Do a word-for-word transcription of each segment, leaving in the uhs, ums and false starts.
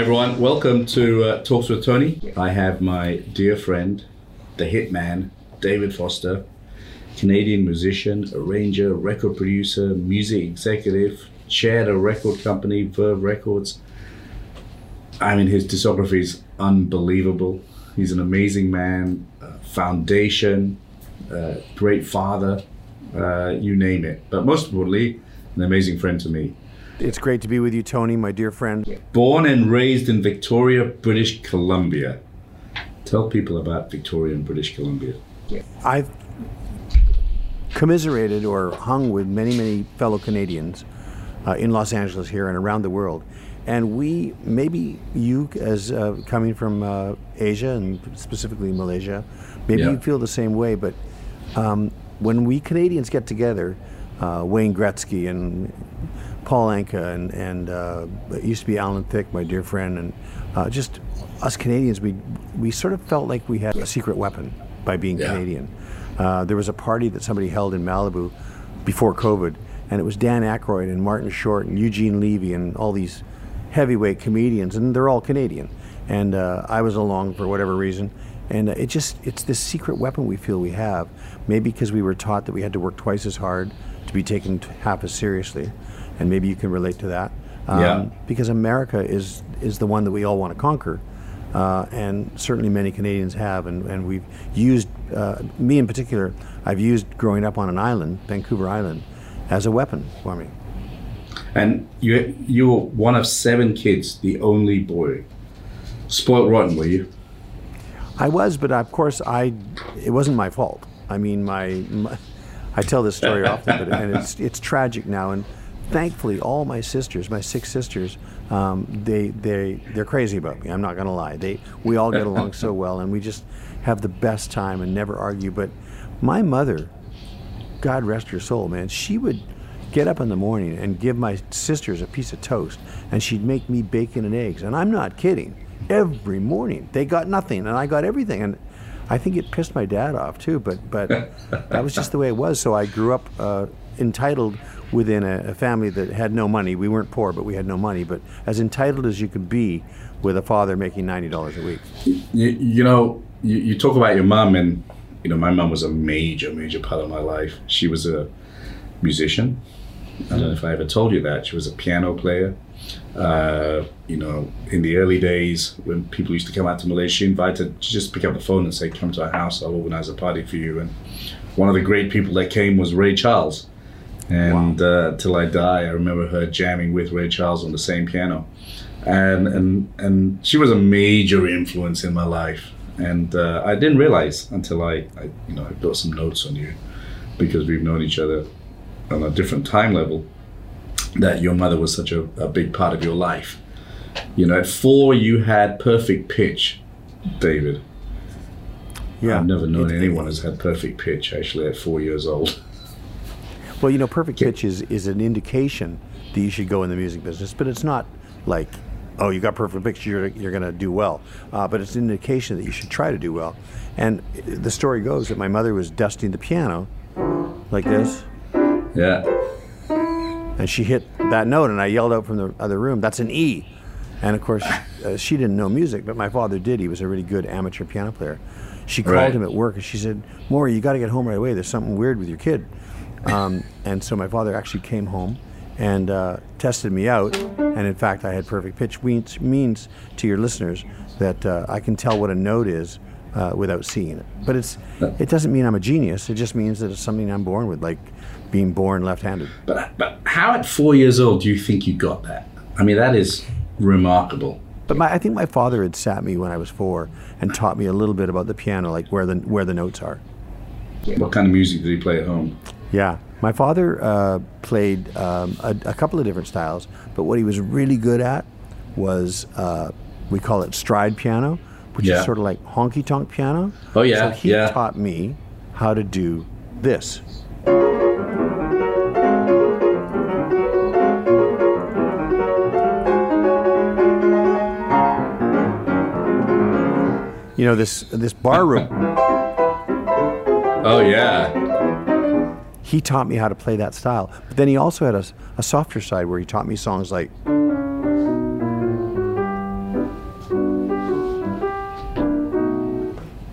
everyone, welcome to uh, Talks with Tony. I have my dear friend, the hitman, David Foster, Canadian musician, arranger, record producer, music executive, chaired a record company, Verve Records. I mean, his discography is unbelievable. He's an amazing man, uh, foundation, uh, great father, uh, you name it. But most importantly, an amazing friend to me. It's great to be with you, Tony, my dear friend. Born and raised in Victoria, British Columbia. Tell people about Victoria and British Columbia. I've commiserated or hung with many, many fellow Canadians uh, in Los Angeles here and around the world. And we, maybe you as uh, coming from uh, Asia and specifically Malaysia, maybe Yeah. you feel the same way, but um, when we Canadians get together, uh, Wayne Gretzky and Paul Anka and, and uh, it used to be Alan Thicke, my dear friend, and uh, just us Canadians, we we sort of felt like we had a secret weapon by being Yeah. Canadian. Uh, there was a party that somebody held in Malibu before COVID, and it was Dan Aykroyd and Martin Short and Eugene Levy and all these heavyweight comedians, and they're all Canadian. And uh, I was along for whatever reason, and uh, it just, it's this secret weapon we feel we have, maybe because we were taught that we had to work twice as hard to be taken t- half as seriously. And maybe you can relate to that. Um, Yeah. Because America is is the one that we all want to conquer. Uh, and certainly many Canadians have. And, and we've used, uh, me in particular, I've used growing up on an island, Vancouver Island, as a weapon for me. And you you were one of seven kids, the only boy. Spoiled rotten, were you? I was, but of course, I it wasn't my fault. I mean, my, my I tell this story often, but and it's it's tragic now. And thankfully, all my sisters, my six sisters, um, they they they're crazy about me. I'm not gonna lie. They we all get along so well, and we just have the best time and never argue. But my mother, God rest her soul, man, she would get up in the morning and give my sisters a piece of toast, and she'd make me bacon and eggs. And I'm not kidding. Every morning, they got nothing, and I got everything. And I think it pissed my dad off too. But but that was just the way it was. So I grew up uh, entitled within a, a family that had no money. We weren't poor, but we had no money. But as entitled as you could be with a father making ninety dollars a week. You, you know, you, you talk about your mom, and you know, my mom was a major, major part of my life. She was a musician. I don't know if I ever told you that. She was a piano player. Uh, you know, in the early days when people used to come out to Malaysia, she invited, she just pick up the phone and say, come to our house, I'll organize a party for you. And one of the great people that came was Ray Charles. And wow. uh, till I die, I remember her jamming with Ray Charles on the same piano. And and, and she was a major influence in my life. And uh, I didn't realize until I, I, you know, I built some notes on you, because we've known each other on a different time level, that your mother was such a, a big part of your life. You know, at four, you had perfect pitch, David. Yeah. I've never known it, anyone it, who's had perfect pitch, actually, at four years old. Well, you know, perfect pitch is, is an indication that you should go in the music business, but it's not like, oh, you got perfect pitch, you're, you're going to do well. Uh, but it's an indication that you should try to do well. And the story goes that my mother was dusting the piano like this. Yeah. And she hit that note, and I yelled out from the other room, that's an E. And of course, uh, she didn't know music, but my father did. He was a really good amateur piano player. She called Right. him at work, and she said, Maury, you got to get home right away. There's something weird with your kid. Um, and so my father actually came home and uh, tested me out. And in fact, I had perfect pitch, which means to your listeners that uh, I can tell what a note is uh, without seeing it. But it's it doesn't mean I'm a genius. It just means that it's something I'm born with, like being born left-handed. But, but how at four years old do you think you got that? I mean, that is remarkable. But my, I think my father had sat me when I was four and taught me a little bit about the piano, like where the where the notes are. What kind of music did he play at home? Yeah, my father uh, played um, a, a couple of different styles, but what he was really good at was, uh, we call it stride piano, which Yeah. is sort of like honky-tonk piano. Oh, yeah, So he yeah. taught me how to do this. You know, this this bar room. Oh, yeah. He taught me how to play that style. But then he also had a, a softer side where he taught me songs like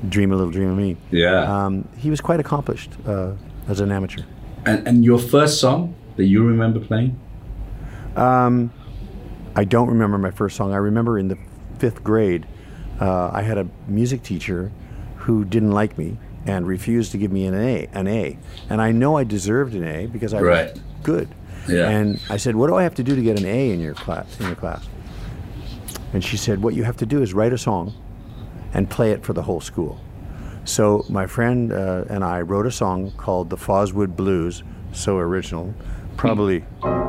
Dream a Little Dream of Me. Yeah. Um, he was quite accomplished uh, as an amateur. And, and your first song that you remember playing? Um, I don't remember my first song. I remember in the fifth grade, uh, I had a music teacher who didn't like me and refused to give me an A, an A. And I know I deserved an A because I right. was good. Yeah. And I said, what do I have to do to get an A in your class? In your class? And she said, what you have to do is write a song and play it for the whole school. So my friend uh, and I wrote a song called the Foswood Blues, so original, probably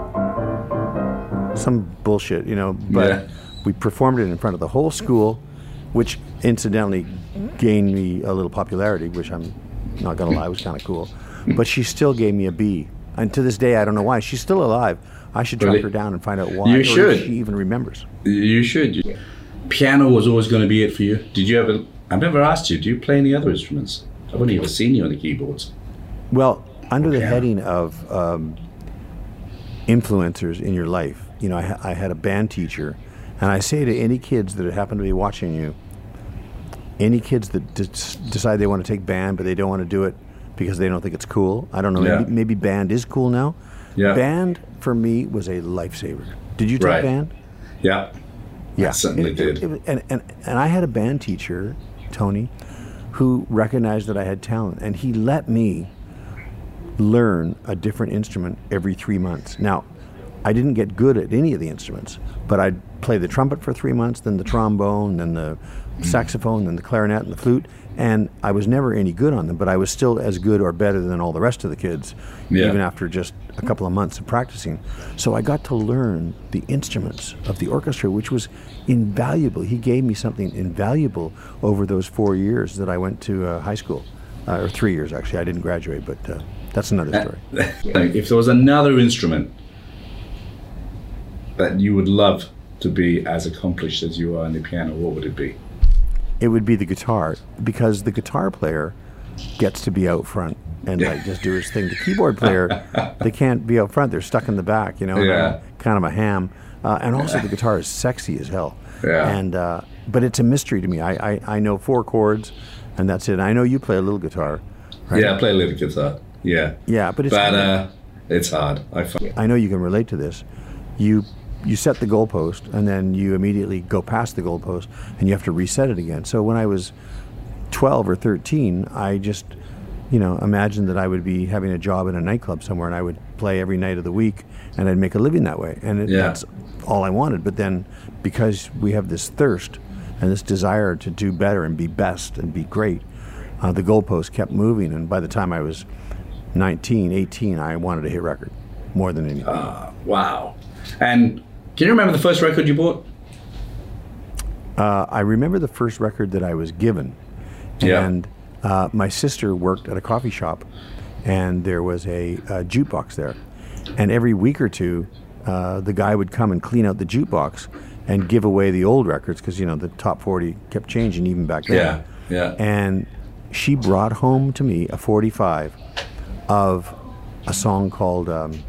some bullshit, you know, but yeah. we performed it in front of the whole school, which incidentally gained me a little popularity, which I'm not gonna lie, was kind of cool. But she still gave me a B. And to this day, I don't know why. She's still alive. I should track really? her down and find out why. You or should. If she even remembers. You should. Piano was always going to be it for you. Did you ever? I've never asked you. Do you play any other instruments? I've only ever seen you on the keyboards. Well, under the piano. heading of um, influencers in your life, you know, I, ha- I had a band teacher, and I say to any kids that happen to be watching you, any kids that d- decide they want to take band but they don't want to do it because they don't think it's cool. I don't know. Yeah. Maybe, maybe band is cool now. Yeah. Band for me was a lifesaver. Did you take Right. band? Yeah. Yeah, I certainly It- did. it- it- and, and and I had a band teacher, Tony, who recognized that I had talent, and he let me learn a different instrument every three months. Now, I didn't get good at any of the instruments, but I'd play the trumpet for three months, then the trombone, then the saxophone, then the clarinet and the flute, and I was never any good on them, but I was still as good or better than all the rest of the kids, Yeah. even after just a couple of months of practicing. So I got to learn the instruments of the orchestra, which was invaluable. He gave me something invaluable over those four years that I went to uh, high school, uh, or three years actually. I didn't graduate, but uh, that's another story. If there was another instrument that you would love to be as accomplished as you are on the piano, what would it be? It would be the guitar, because the guitar player gets to be out front and like just do his thing. The keyboard player, they can't be out front; they're stuck in the back, you know. and Yeah. I'm kind of a ham, uh, and also the guitar is sexy as hell. Yeah. And uh, but it's a mystery to me. I, I I know four chords, and that's it. I know you play a little guitar, right? Yeah, I play a little guitar. Yeah. Yeah, but it's But uh, it's hard. I find. I know you can relate to this. You you set the goalpost, and then you immediately go past the goalpost, and you have to reset it again. So when I was twelve or thirteen, I just, you know, imagined that I would be having a job in a nightclub somewhere, and I would play every night of the week, and I'd make a living that way. And it, Yeah. that's all I wanted. But then, because we have this thirst and this desire to do better and be best and be great, uh, the goalpost kept moving. And by the time I was nineteen, eighteen, I wanted to hit record more than anything. Uh, wow. And can you remember the first record you bought? Uh, I remember the first record that I was given, Yeah. and uh, my sister worked at a coffee shop, and there was a, a jukebox there, and every week or two, uh, the guy would come and clean out the jukebox and give away the old records, because you know the top forty kept changing even back then. Yeah. Yeah. And she brought home to me a forty-five of a song called um,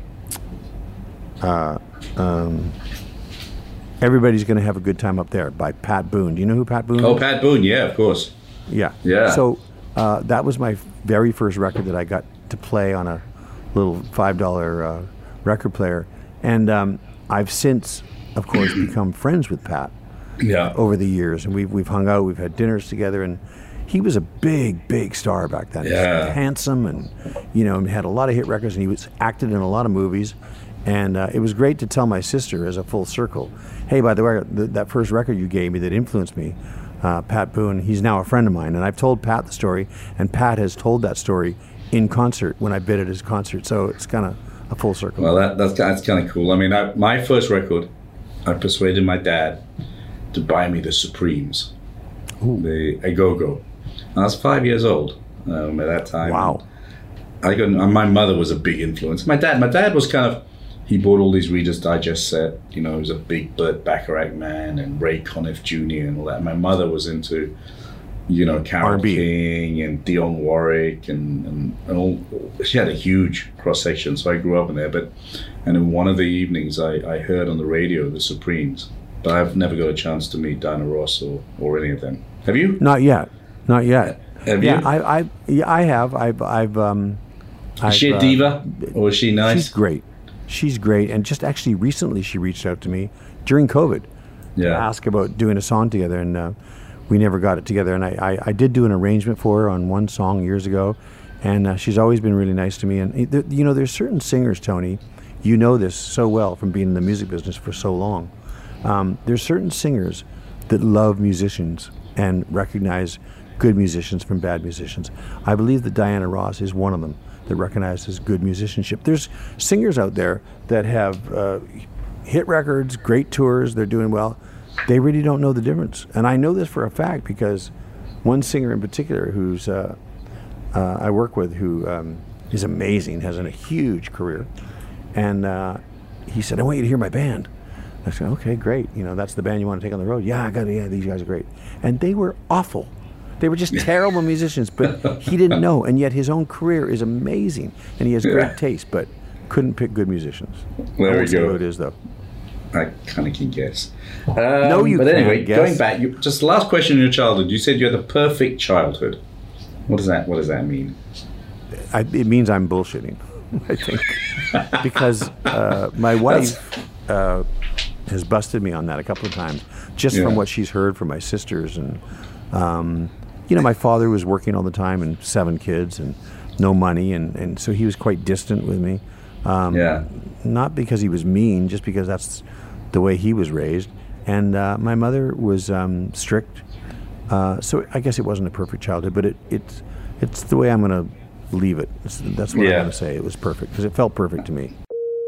uh, um, Everybody's Gonna Have a Good Time Up There by Pat Boone. Do you know who Pat Boone Oh, is? Pat Boone. Yeah, of course. Yeah. Yeah. So uh, that was my very first record that I got to play on a little five dollar uh, record player. And um, I've since, of course, become friends with Pat Yeah. over the years. And we've, we've hung out, we've had dinners together. And he was a big, big star back then. He was Yeah. handsome and, you know, had a lot of hit records. And he was acted in a lot of movies. And uh, it was great to tell my sister as a full circle, hey, by the way, th- that first record you gave me that influenced me, uh, Pat Boone, he's now a friend of mine. And I've told Pat the story, and Pat has told that story in concert when I bid at his concert. So it's kind of a full circle. Well, that, that's that's kind of cool. I mean, I, my first record, I persuaded my dad to buy me the Supremes, Ooh. the A Go Go. I was five years old um, at that time. Wow. I got. My mother was a big influence. My dad. My dad was kind of. He bought all these Reader's Digest set. You know, he was a big Burt Bacharach man and Ray Conniff Junior and all that. My mother was into, you know, Carole R and B. King and Dionne Warwick and, and, and all. She had a huge cross section, so I grew up in there. But and in one of the evenings, I, I heard on the radio the Supremes. But I've never got a chance to meet Diana Ross or, or any of them. Have you? Not yet. Not yet. Have yeah, you? I, I, yeah, I have. I've, I've. Um, Is she a I've, uh, diva, or is she nice? She's great. She's great, and just actually recently she reached out to me during COVID Yeah. to ask about doing a song together, and uh, we never got it together. And I, I, I did do an arrangement for her on one song years ago, and uh, she's always been really nice to me. And there, you know, there's certain singers, Tony, you know this so well from being in the music business for so long. Um, there's certain singers that love musicians and recognize good musicians from bad musicians. I believe that Diana Ross is one of them that recognizes good musicianship. There's singers out there that have uh, hit records, great tours, they're doing well. They really don't know the difference. And I know this for a fact because one singer in particular who's uh, uh, I work with who um, is amazing, has a huge career. And uh, he said, I want you to hear my band. I said, okay, great. You know, that's the band you want to take on the road. Yeah, I got it. Yeah, these guys are great. And they were awful. They were just terrible musicians, but he didn't know. And yet his own career is amazing. And he has great Yeah. taste, but couldn't pick good musicians. There I we won't say go. who it is, though. I kind of can guess. Um, No, you But can't anyway, guess. going back, you, just the last question in your childhood. You said you had the perfect childhood. What does that? What does that mean? I, it means I'm bullshitting, I think. Because uh, my wife uh, has busted me on that a couple of times, just Yeah. from what she's heard from my sisters. And, um, you know, my father was working all the time and seven kids and no money. And, and so he was quite distant with me. Um, Yeah. Not because he was mean, just because that's the way he was raised. And uh, my mother was um, strict. Uh, so I guess it wasn't a perfect childhood, but it, it's it's the way I'm going to leave it. It's, that's what Yeah. I'm going to say. It was perfect because it felt perfect to me.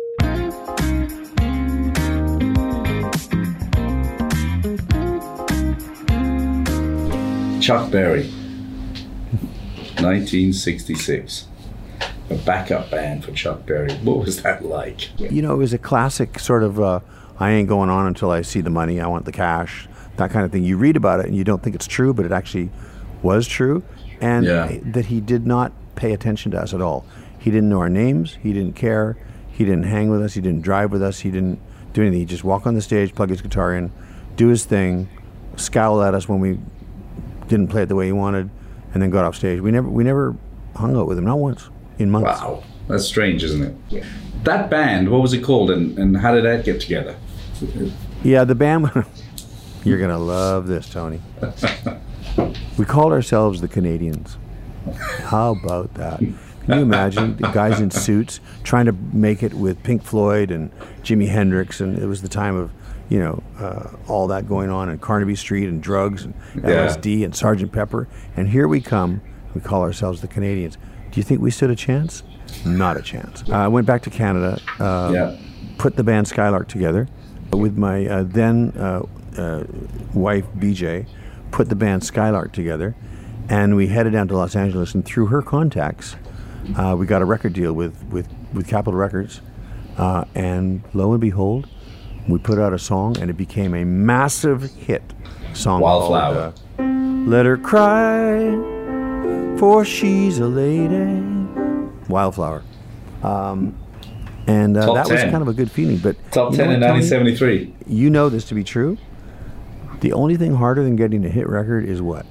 Chuck Berry, nineteen sixty-six. A backup band for Chuck Berry. What was that like? You know, it was a classic sort of, uh, I ain't going on until I see the money, I want the cash, that kind of thing. You read about it and you don't think it's true, but it actually was true. And Yeah. that he did not pay attention to us at all. He didn't know our names, he didn't care, he didn't hang with us, he didn't drive with us, he didn't do anything. He'd just walk on the stage, plug his guitar in, do his thing, scowl at us when we didn't play it the way he wanted, and then got off stage. We never, we never hung out with him, not once, in months. Wow, that's strange, isn't it? Yeah. That band, what was it called, and, and how did that get together? Yeah, the band. You're gonna love this, Tony. We called ourselves the Canadians. How about that? Can you imagine the guys in suits trying to make it with Pink Floyd and Jimi Hendrix, and it was the time of, you know, uh, all that going on in Carnaby Street and drugs and Yeah. L S D and Sergeant Pepper. And here we come. We call ourselves the Canadians. Do you think we stood a chance? Not a chance. Uh, I went back to Canada. Uh, Yeah. Put the band Skylark together with my uh, then uh, uh, wife B J. Put the band Skylark together, and we headed down to Los Angeles. And through her contacts, uh, we got a record deal with with, with Capitol Records. Uh, and lo and behold, we put out a song, and it became a massive hit song. Wildflower. Called, uh, Let her cry, for she's a lady. Wildflower. Um, and uh, Top that was ten. kind of a good feeling. But Top you know ten in what, Tony? nineteen seventy-three. You know this to be true. The only thing harder than getting a hit record is what?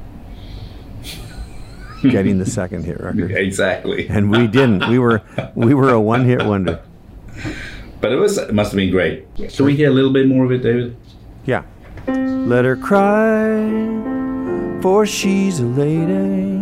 Getting the second hit record. Exactly. And we didn't. We were we were a one-hit wonder. But it was it must have been great. Can we hear a little bit more of it, David? Yeah. Let her cry, for she's a lady.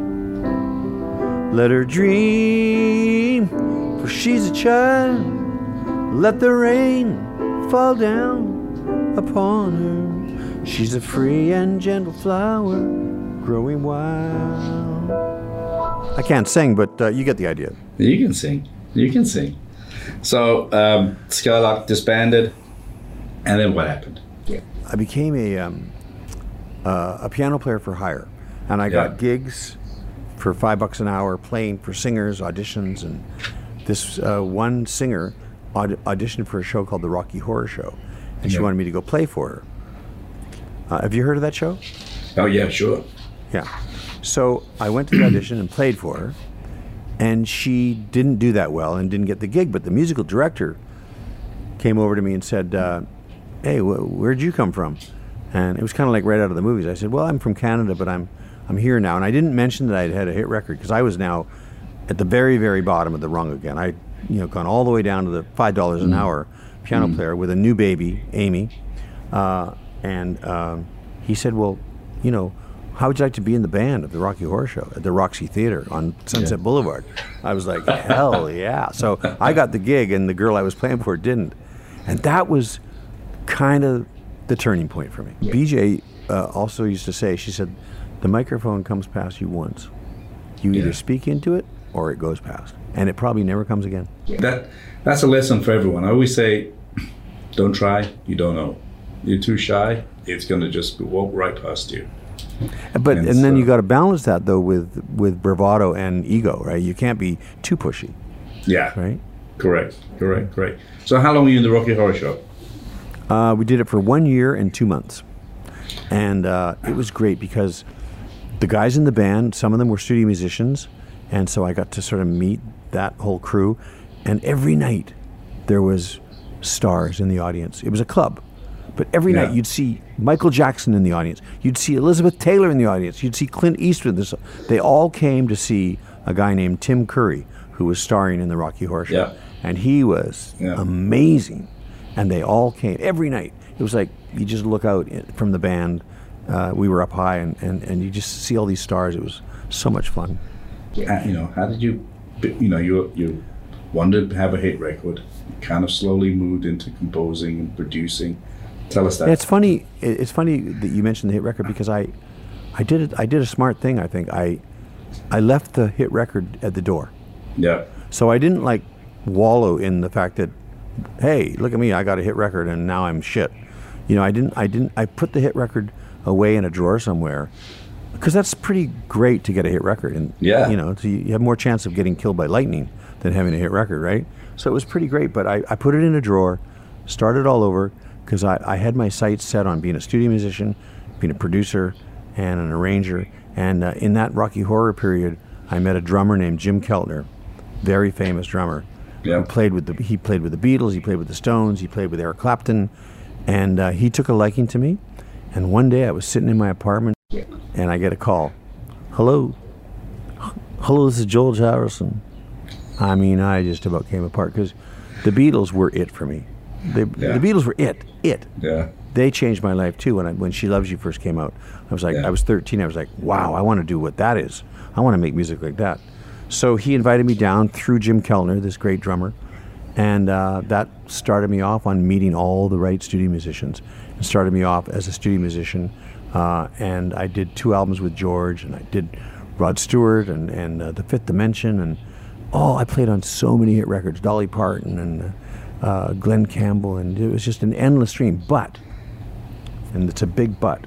Let her dream, for she's a child. Let the rain fall down upon her. She's a free and gentle flower, growing wild. I can't sing, but uh, you get the idea. You can sing. You can sing. So um, Skylark disbanded, and then what happened? I became a um, uh, a piano player for hire, and I got Yeah. gigs for five bucks an hour playing for singers, auditions, and this uh, one singer aud- auditioned for a show called the Rocky Horror Show, and she Yeah. wanted me to go play for her. Uh, have you heard of that show? Oh yeah, sure. Yeah. So I went to the audition and played for her, and she didn't do that well and didn't get the gig. But the musical director came over to me and said, uh, "Hey, wh- where'd you come from?" And it was kind of like right out of the movies. I said, "Well, I'm from Canada, but I'm I'm here now. And I didn't mention that I'd had a hit record because I was now at the very, very bottom of the rung again. I, you know, gone all the way down to the five dollars an hour piano Mm. player with a new baby, Amy. Uh, and um, he said, well, you know, how would you like to be in the band of the Rocky Horror Show at the Roxy Theater on Sunset Yeah. Boulevard? I was like, hell yeah. So I got the gig and the girl I was playing for didn't. And that was kind of the turning point for me. B J uh, also used to say, she said, the microphone comes past you once. You either Yeah. speak into it or it goes past. And it probably never comes again. That that's a lesson for everyone. I always say, don't try, you don't know. You're too shy, it's going to just walk right past you. But And and then so- you got to balance that though with with bravado and ego, right? You can't be too pushy, Yeah, right? correct, correct, correct. So how long were you in the Rocky Horror Show? Uh, we did it for one year and two months, and uh, it was great because the guys in the band, some of them were studio musicians, and so I got to sort of meet that whole crew. And every night there was stars in the audience. It was a club, but every Yeah. night you'd see Michael Jackson in the audience. You'd see Elizabeth Taylor in the audience. You'd see Clint Eastwood. This, they all came to see a guy named Tim Curry, who was starring in the Rocky Horror Show, Yeah. and he was Yeah. amazing. And they all came every night. It was like you just look out i- from the band. Uh, we were up high, and, and, and you just see all these stars. It was so much fun. Uh, you know, how did you, you know, you you wanted to have a hit record, kind of slowly moved into composing and producing. Tell us that. Yeah, it's funny. it- It's funny that you mentioned the hit record because I, I did it. I did a smart thing. I think I, I left the hit record at the door. Yeah, So I didn't like wallow in the fact that, hey, look at me, I got a hit record and now I'm shit. You know, I didn't. I didn't. I put the hit record away in a drawer somewhere because that's pretty great to get a hit record, and Yeah. you know, so you you have more chance of getting killed by lightning than having a hit record, right? So it was pretty great. But I, I put it in a drawer, started all over because I, I had my sights set on being a studio musician, being a producer, and an arranger. And uh, in that Rocky Horror period, I met a drummer named Jim Keltner, very famous drummer. Yeah. Who played with the he played with the Beatles, he played with the Stones, he played with Eric Clapton, and uh, he took a liking to me. And one day I was sitting in my apartment, and I get a call. Hello, hello, this is George Harrison. I mean, I just about came apart because the Beatles were it for me. They, Yeah. The Beatles were it, it. yeah, They changed my life too. When I, when She Loves You first came out, I was like, Yeah. I was thirteen. I was like, wow, I want to do what that is. I want to make music like that. So he invited me down through Jim Keltner, this great drummer, and uh, that started me off on meeting all the right studio musicians. It started me off as a studio musician, uh, and I did two albums with George, and I did Rod Stewart and and uh, The Fifth Dimension, and oh, I played on so many hit records, Dolly Parton and uh, Glenn Campbell, and it was just an endless stream. But, and it's a big but,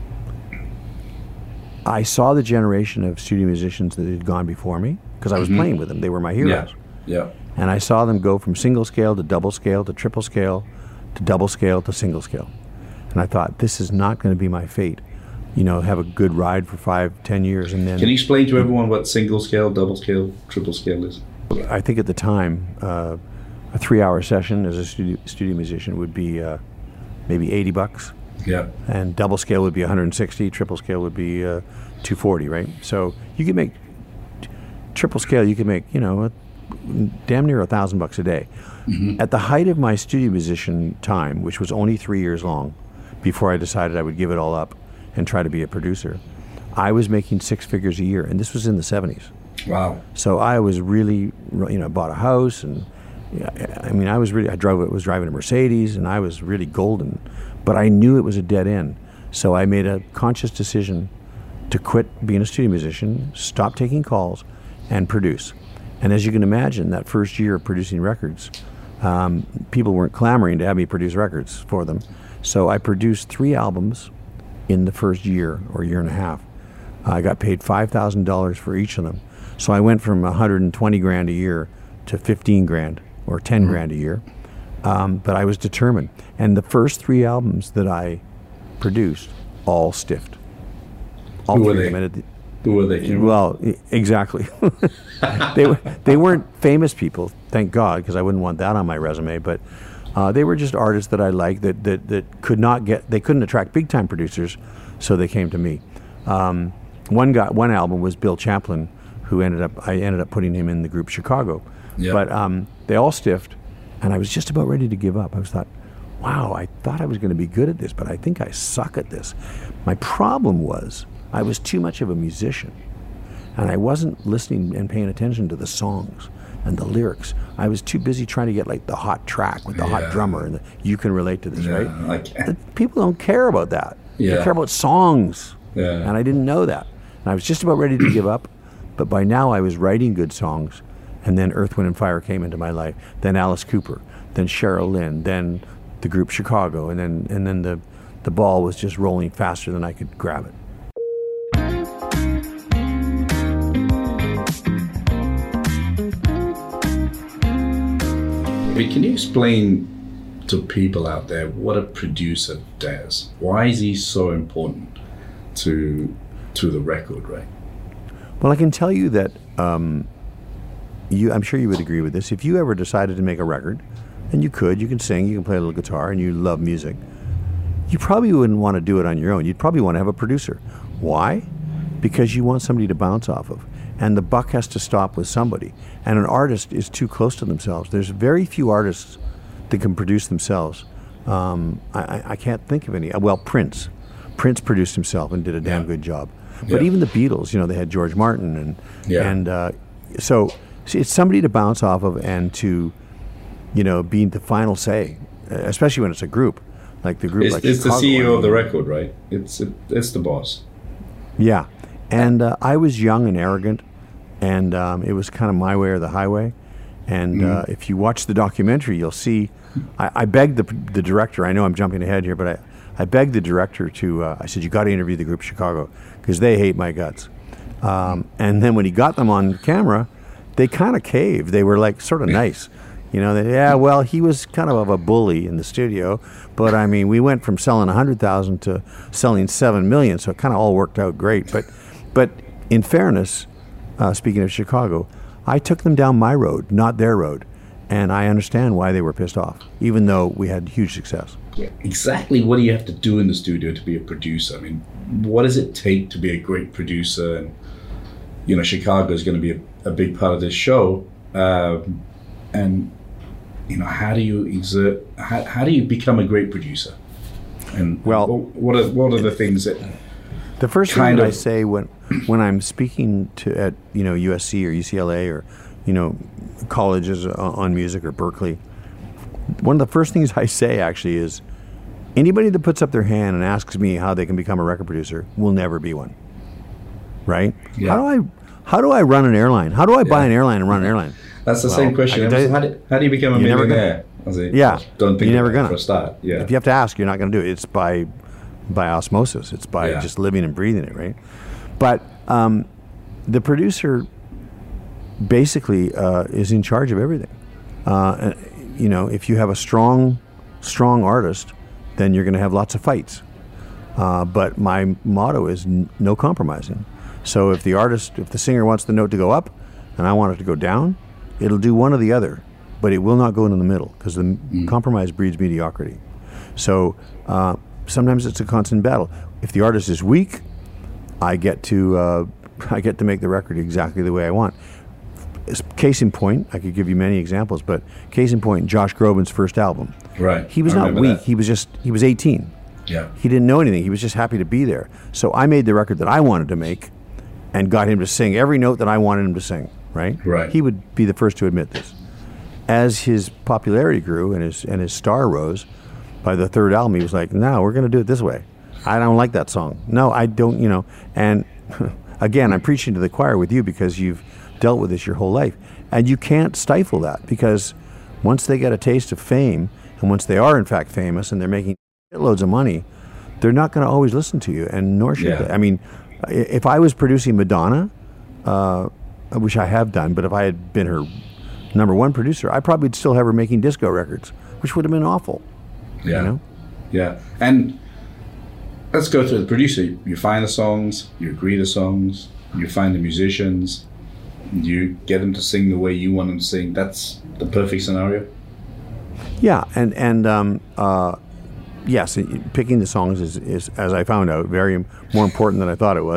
I saw the generation of studio musicians that had gone before me because I was Mhm. playing with them. They were my yeah, heroes. yeah, And I saw them go from single scale to double scale to triple scale to double scale to single scale. And I thought, this is not going to be my fate. You know, have a good ride for five, ten years, and then Can you explain to everyone what single scale, double scale, triple scale is? I think at the time, uh, a three-hour session as a studio, studio musician would be uh, maybe eighty bucks, Yeah, and double scale would be one hundred sixty. Triple scale would be uh, two forty, right? So you could make triple scale. You could make, you know, a, damn near a thousand bucks a day. At the height of my studio musician time, which was only three years long, before I decided I would give it all up and try to be a producer, I was making six figures a year, and this was in the seventies. wow, So I was really, you know, bought a house, and yeah, I mean, I was really, I drove, was driving a Mercedes, and I was really golden, but I knew it was a dead end. So I made a conscious decision to quit being a studio musician, stop taking calls, and produce. And as you can imagine, that first year of producing records, um, people weren't clamoring to have me produce records for them. So I produced three albums in the first year or year and a half. I got paid five thousand dollars for each of them. So I went from one hundred twenty grand a year to fifteen grand or ten Mm-hmm. grand a year. Um, but I was determined. And the first three albums that I produced all stiffed. All Who were three of they? them. And it- who were they? Can you- well, e- exactly. they were they weren't famous people, thank God, because I wouldn't want that on my resume. But uh, they were just artists that I liked that, that that could not get. They couldn't attract big time producers, so they came to me. Um, one guy, one album was Bill Champlin, who ended up I ended up putting him in the group Chicago. Yeah. But um, they all stiffed, and I was just about ready to give up. I was thought, wow, I thought I was going to be good at this, but I think I suck at this. My problem was I was too much of a musician, and I wasn't listening and paying attention to the songs and the lyrics. I was too busy trying to get like the hot track with the Yeah. hot drummer, and the, you can relate to this, Yeah, right? I can. People don't care about that. Yeah. They care about songs. Yeah. And I didn't know that. And I was just about ready to give up, but by now I was writing good songs. And then Earth, Wind and Fire came into my life. Then Alice Cooper, then Cheryl Lynn, then the group Chicago, and then and then the, the ball was just rolling faster than I could grab it. Can you explain to people out there what a producer does? Why is he so important to to the record, right? Well, I can tell you that um, you. I'm sure you would agree with this. If you ever decided to make a record, and you could, you can sing, you can play a little guitar, and you love music, you probably wouldn't want to do it on your own. You'd probably want to have a producer. Why? Because you want somebody to bounce off of. And the buck has to stop with somebody. And an artist is too close to themselves. There's very few artists that can produce themselves. Um, I, I can't think of any. Well, Prince. Prince produced himself and did a damn Yeah. good job. But Yeah. even the Beatles, you know, they had George Martin. And, Yeah. and uh, so see, it's somebody to bounce off of and to, you know, be the final say, especially when it's a group. Like the group It's, like it's the Chicago, C E O I mean. of the record, right? It's it, it's the boss. Yeah, and uh, I was young and arrogant, and um, it was kind of my way or the highway. And uh, if you watch the documentary, you'll see. I, I begged the the director. I know I'm jumping ahead here, but I, I begged the director to. Uh, I said, "You got to interview the group Chicago because they hate my guts." Um, and then when he got them on camera, they kind of caved. They were like sort of nice. You know, they, yeah, well, he was kind of a bully in the studio, but I mean, we went from selling one hundred thousand to selling seven million, so it kind of all worked out great. But, but in fairness, uh, speaking of Chicago, I took them down my road, not their road, and I understand why they were pissed off, even though we had huge success. Exactly what do you have to do in the studio to be a producer? I mean, what does it take to be a great producer? And, you know, Chicago is going to be a, a big part of this show. Um, and, you know, how do you exert, how, how do you become a great producer? And Well, what are, what are the things that, The first Kind thing that I of. say when when I'm speaking to at you know U S C or U C L A or you know colleges on on music or Berkeley, one of the first things I say actually is anybody that puts up their hand and asks me how they can become a record producer will never be one. Right? Yeah. How do I how do I run an airline? How do I buy Yeah. an airline and run an airline? that's the Well, same I question. can tell you- how, do, how do you become a You're never gonna- millionaire? I was like, Yeah. Don't think You're never about it gonna. for a start. Yeah. If you have to ask, you're not going to do it. It's by by osmosis. It's by Yeah. just living and breathing it, right? But um, the producer basically uh, is in charge of everything. Uh, and, you know, if you have a strong, strong artist, then you're going to have lots of fights. Uh, but my motto is n- no compromising. So if the artist, if the singer wants the note to go up, and I want it to go down, it'll do one or the other, but it will not go into the middle because the m compromise breeds mediocrity. So uh, sometimes it's a constant battle. If the artist is weak, I get to uh, I get to make the record exactly the way I want. As case in point, I could give you many examples, but case in point, Josh Groban's first album. Right. He was I not remember weak. that. He was just he was eighteen. Yeah. He didn't know anything. He was just happy to be there. So I made the record that I wanted to make and got him to sing every note that I wanted him to sing, right? Right. He would be the first to admit this. As his popularity grew and his and his star rose, by the third album he was like, no, we're going to do it this way. I don't like that song. No, I don't, you know. And again, I'm preaching to the choir with you because you've dealt with this your whole life. And you can't stifle that because once they get a taste of fame and once they are in fact famous and they're making loads of money, they're not going to always listen to you, and nor should Yeah. they. I mean, i- if I was producing Madonna, uh, which I have done, but if I had been her number one producer, I probably would still have her making disco records, which would have been awful. Yeah. You know? Yeah. And let's go through the producer. You find the songs, you agree the songs, you find the musicians, you get them to sing the way you want them to sing. That's the perfect scenario. Yeah, and and um, uh, yes, it- picking the songs is, is, as I found out, very more important than I thought it was.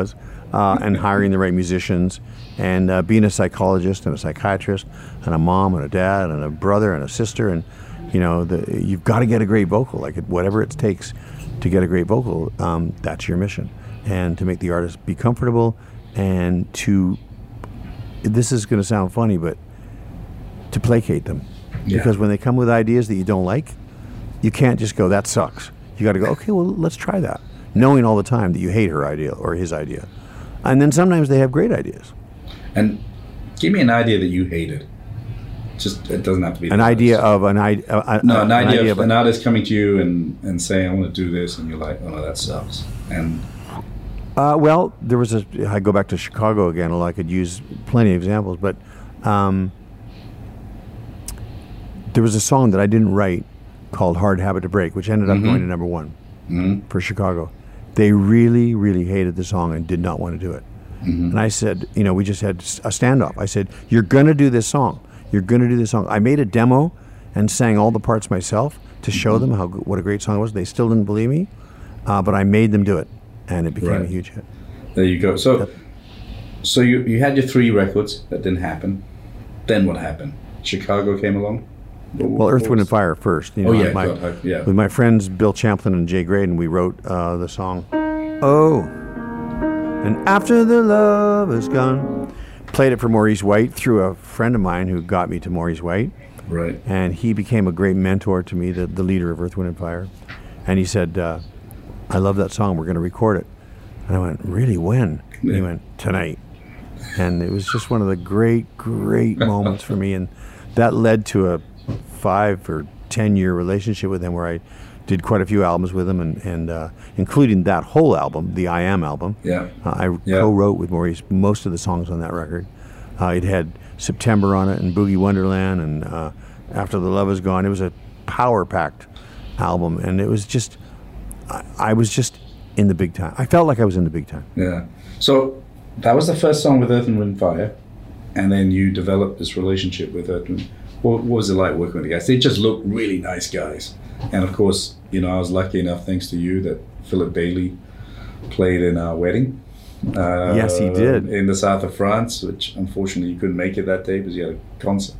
uh, and hiring the right musicians, and uh, being a psychologist and a psychiatrist, and a mom and a dad and a brother and a sister, and you know, the, you've got to get a great vocal, like whatever it takes to get a great vocal. Um, that's your mission, and to make the artist be comfortable, and to, this is going to sound funny, but to placate them, yeah. Because when they come with ideas that you don't like, you can't just go, that sucks. You got to go, okay, well, let's try that, knowing all the time that you hate her idea or his idea. And then sometimes they have great ideas. And give me an idea that you hated. Just, it doesn't have to be an idea of an, I, uh, no, an, an idea. idea of an artist coming to you and, and saying, I want to do this, and you're like, oh no, that sucks. And uh, well, there was a. I go back to Chicago again, although I could use plenty of examples, but um, there was a song that I didn't write called "Hard Habit to Break," which ended up mm-hmm. going to number one mm-hmm. for Chicago. They really, really hated the song and did not want to do it. Mm-hmm. And I said, you know, we just had a standoff. I said, you're going to do this song. You're going to do this song. I made a demo and sang all the parts myself to show mm-hmm. them how what a great song it was. They still didn't believe me, uh, but I made them do it, and it became right. a huge hit. There you go. So, that, so you you had your three records that didn't happen. Then what happened? Chicago came along. Well, Earth, Wind, and Fire first. You know, oh yeah, my, God, I, yeah. With my friends Bill Champlin and Jay Graydon, we wrote uh, the song. Oh, and after the love is gone. Played it for Maurice White through a friend of mine who got me to Maurice White. Right. And he became a great mentor to me, the, the leader of Earth, Wind, and Fire. And he said, uh, I love that song. We're going to record it. And I went, really, when? Yeah. And he went, tonight. And it was just one of the great, great moments for me. And that led to a five or ten year relationship with him where I did quite a few albums with him, and, and uh, including that whole album, the I Am album. Yeah. Uh, I yeah. co-wrote with Maurice most of the songs on that record. Uh, it had September on it and Boogie Wonderland and uh, After the Love Is Gone. It was a power-packed album, and it was just, I, I was just in the big time. I felt like I was in the big time. Yeah. So that was the first song with Earth and Wind and Fire, and then you developed this relationship with Earth and Wind. What, what was it like working with the guys? They just looked really nice guys. And of course, you know, I was lucky enough, thanks to you, that Philip Bailey played in our wedding. Uh, yes, he did. In the south of France, which unfortunately you couldn't make it that day because you had a concert.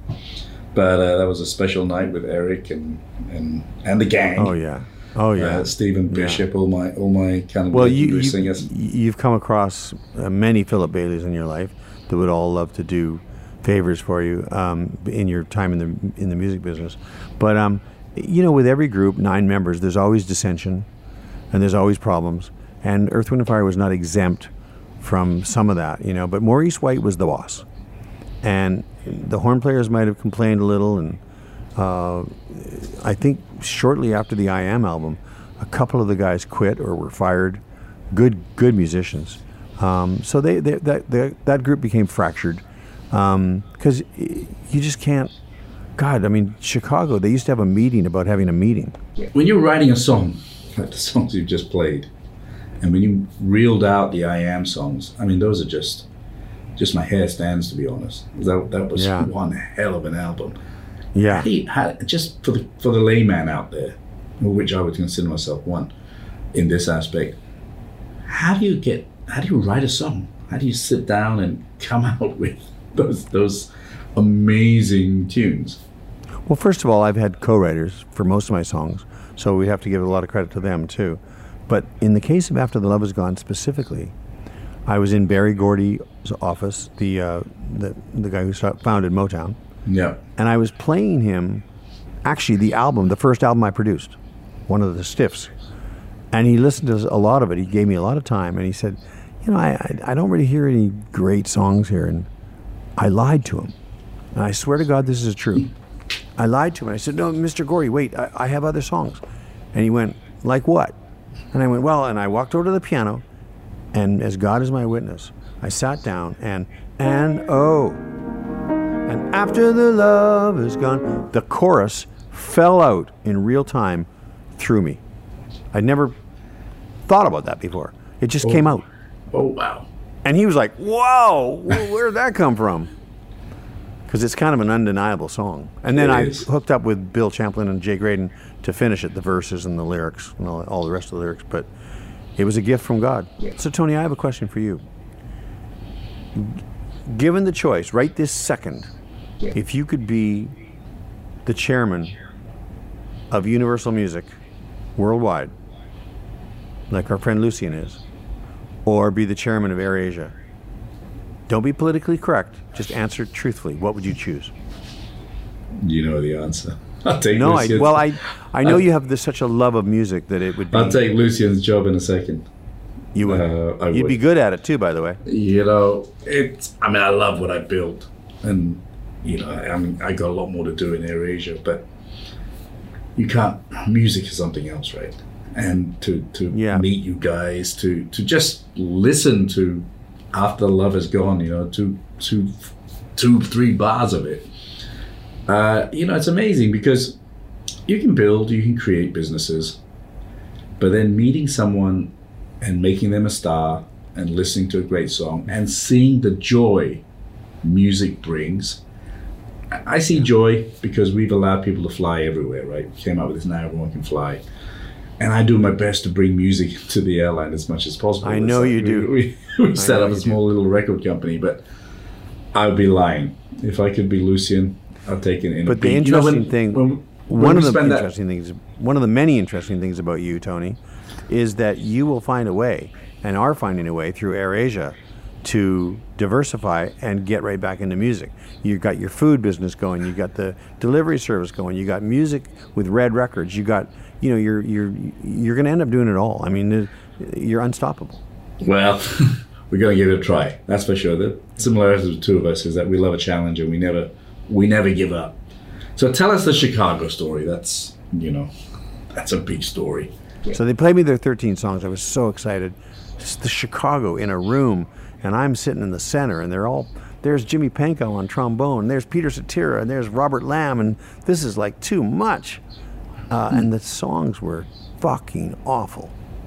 But uh, that was a special night with Eric and and, and the gang. Oh yeah, oh yeah. Uh, Stephen Bishop, yeah. all my all my kind of well, you, you singers. You've come across uh, many Philip Baileys in your life that would all love to do favors for you um, in your time in the in the music business, but. Um, You know, with every group, nine members, there's always dissension and there's always problems. And Earth, Wind and Fire was not exempt from some of that, you know. But Maurice White was the boss. And the horn players might have complained a little. And uh, I think shortly after the I Am album, a couple of the guys quit or were fired. Good good musicians. Um, so they, they that, they, that group became fractured. Because um, you just can't. God, I mean, Chicago, they used to have a meeting about having a meeting. When you're writing a song, like the songs you've just played, and when you reeled out the I Am songs, I mean, those are just, just my hair stands, to be honest. That, that was yeah. one hell of an album. Yeah. How do you, how, just for the, for the layman out there, which I would consider myself one in this aspect, how do you get, how do you write a song? How do you sit down and come out with those those amazing tunes? Well, first of all, I've had co-writers for most of my songs, so we have to give a lot of credit to them too. But in the case of After the Love Is Gone specifically, I was in Barry Gordy's office, the uh, the, the guy who founded Motown. Yeah. And I was playing him, actually the album, the first album I produced, one of the Stiffs. And he listened to a lot of it. He gave me a lot of time, and he said, you know, I, I, I don't really hear any great songs here. And I lied to him. And I swear to God, this is true. I lied to him. I said, no, Mister Gordy, wait, I, I have other songs. And he went, like what? And I went, well, and I walked over to the piano, and as God is my witness, I sat down and, and oh, and after the love is gone, the chorus fell out in real time through me. I'd never thought about that before. It just oh. came out. Oh, wow. And he was like, whoa, where did that come from? Because it's kind of an undeniable song. And then it I is. hooked up with Bill Champlin and Jay Graydon to finish it, the verses and the lyrics and all, all the rest of the lyrics. But it was a gift from God. So, Tony, I have a question for you. Given the choice, right this second, if you could be the chairman of Universal Music worldwide, like our friend Lucian is, or be the chairman of AirAsia, don't be politically correct, just answer truthfully. What would you choose? You know the answer. I'll take no, I, Lucian's. well, I I know I'll, you have this, such a love of music that it would be... I'll take Lucian's job in a second. You would. Uh, I You'd would. be good at it too, by the way. You know, it's. I mean, I love what I built, and you know, I, I mean, I got a lot more to do in AirAsia, but you can't. Music is something else, right? And to to Yeah. meet you guys, to to just listen to after love is gone, you know, two two two three bars of it. Uh, you know, it's amazing because you can build, you can create businesses, but then meeting someone and making them a star and listening to a great song and seeing the joy music brings. I see joy because we've allowed people to fly everywhere, right? We came up with this Now Everyone Can Fly. And I do my best to bring music to the airline as much as possible. I know It's you like do. We, we, we set know up a you small little record company, but I would be lying. If I could be Lucian, I'd take it in But a the beat. You know, interesting when- thing, when- when one we of the spend that- interesting things, one of the many interesting things about you, Tony, is that you will find a way, and are finding a way through AirAsia, to diversify and get right back into music. You've got your food business going, you got the delivery service going, you got music with Red Records, you got, you know, you're you're you're going to end up doing it all. I mean, you're unstoppable. Well, we're going to give it a try. That's for sure. The similarity of the two of us is that we love a challenge and we never we never give up. So tell us the Chicago story. That's, you know, that's a big story. So they played me their thirteen songs. I was so excited. It's the Chicago in a room, and I'm sitting in the center, and they're all, there's Jimmy Pankow on trombone, and there's Peter Cetera, and there's Robert Lamb, and this is like too much. Uh, and the songs were fucking awful.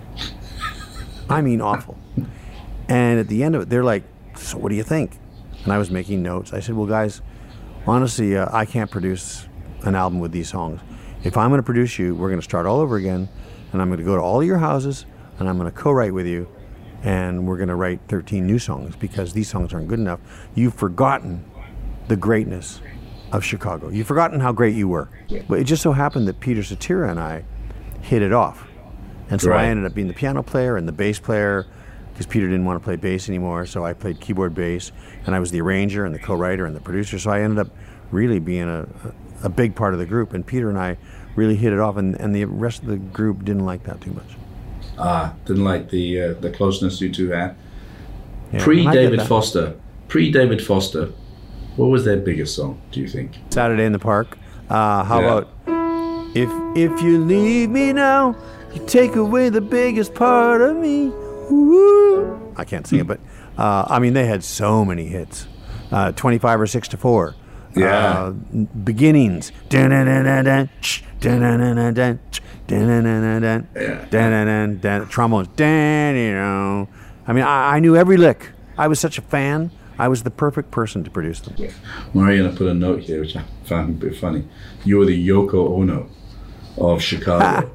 I mean awful. And at the end of it, they're like, so what do you think? And I was making notes. I said, well, guys, honestly, uh, I can't produce an album with these songs. If I'm going to produce you, we're going to start all over again, and I'm going to go to all your houses, and I'm going to co-write with you, and we're going to write thirteen new songs because these songs aren't good enough. You've forgotten the greatness of Chicago. You've forgotten how great you were. But it just so happened that Peter Cetera and I hit it off. And so Right. I ended up being the piano player and the bass player because Peter didn't want to play bass anymore, so I played keyboard bass, and I was the arranger and the co-writer and the producer, so I ended up really being a, a big part of the group, and Peter and I really hit it off, and, and the rest of the group didn't like that too much. Ah, didn't like the uh, the closeness you two had. Yeah, Pre and I get David that. Foster, pre David Foster, what was their biggest song? Do you think? Saturday in the Park. Uh, how Yeah. about if if you leave me now, you take away the biggest part of me. Woo. I can't sing it, but uh, I mean they had so many hits. Uh, Twenty-five or six to four. Yeah. Uh, beginnings. Dun-dun-dun-dun-dun, sh, dun-dun-dun-dun-dun, sh, dun-dun-dun-dun-dun, Yeah. dun-dun-dun-dun, trombones. Dun, you know. I mean, I, I knew every lick. I was such a fan. I was the perfect person to produce them. Mariana put a note here, which I found a bit funny. You were the Yoko Ono of Chicago.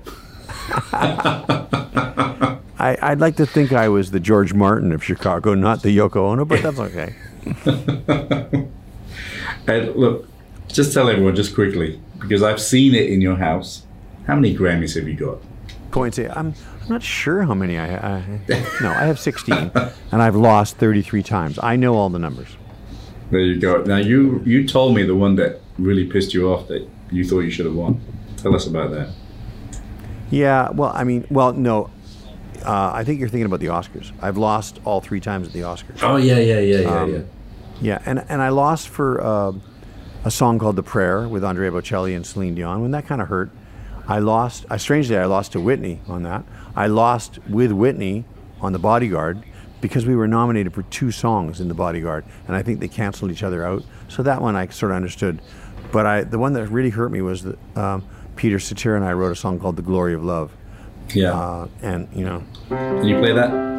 I, I'd like to think I was the George Martin of Chicago, not the Yoko Ono, but that's okay. And look, just tell everyone just quickly, because I've seen it in your house. How many Grammys have you got? Points. I'm, I'm not sure how many I, I no, I have sixteen, and I've lost thirty-three times. I know all the numbers. There you go. Now you you told me the one that really pissed you off that you thought you should have won. Tell us about that. Yeah, well, I mean, well, no. Uh, I think you're thinking about the Oscars. I've lost all three times at the Oscars. Oh yeah, yeah, yeah, yeah, Um, yeah. Yeah, and and I lost for uh, a song called "The Prayer" with Andrea Bocelli and Celine Dion. When that kind of hurt, I lost. I strangely, I lost to Whitney on that. I lost with Whitney on "The Bodyguard" because we were nominated for two songs in "The Bodyguard," and I think they canceled each other out. So that one I sort of understood. But I, the one that really hurt me was that um, Peter Cetera and I wrote a song called "The Glory of Love," Yeah. uh, and you know. Can you play that?